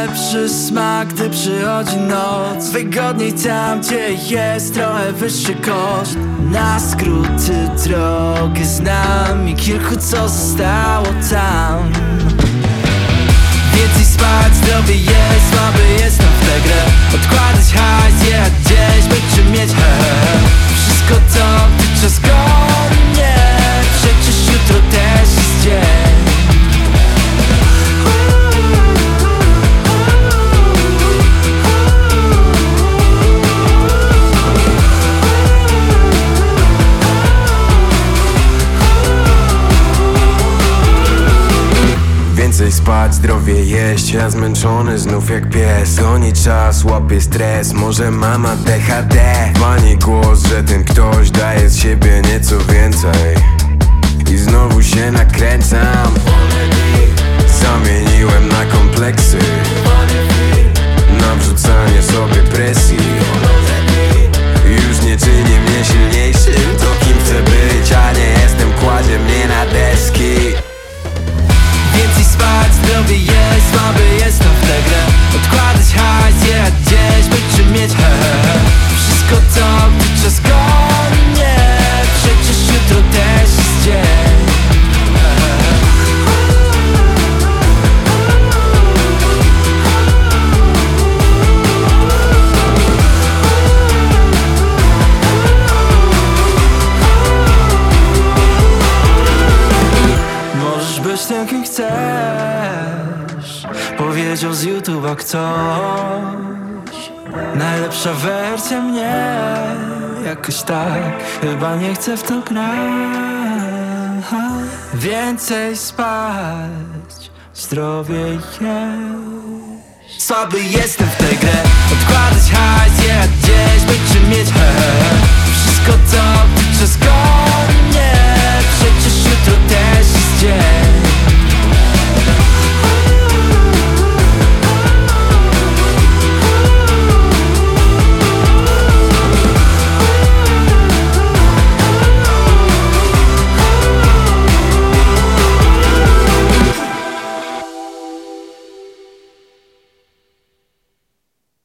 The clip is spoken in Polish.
lepszy smak, gdy przychodzi noc. Wygodniej tam, gdzie jest trochę wyższy koszt. Na skróty drogi znam i kilku, co zostało tam. Więcej spać, zdrowie jest, słaby jestem w tę grę. Odkładać hajs, jechać gdzieś, by czym mieć wszystko to, gdy czas goni mnie. Przecież jutro też jest dzień. Więcej spać, zdrowie jeść, ja zmęczony znów jak pies. Goni czas, łapie stres, może mama DHD. Pani głos, że ten ktoś daje z siebie nieco więcej. I znowu się nakręcam. Zamieniłem na kompleksy, na wrzucanie sobie presji. Już nie czyni mnie silniejszym, to kim chcę być, a nie jestem, kładzie mnie na deski. Więcej spać, zdrowie jest, słaby jestem w tę grę. Odkładać hajs, jechać gdzieś, by czym mieć wszystko to, gdy czas goni mnie. Przecież jutro też jest dzień. Możesz być tym, kim chcesz, powiedział z YouTube'a ktoś. Najlepsza wersja mnie, jakoś tak, chyba nie chcę w to grać. Więcej spać, zdrowie jeść. Słaby jestem w tę grę, odkładać hajs, jechać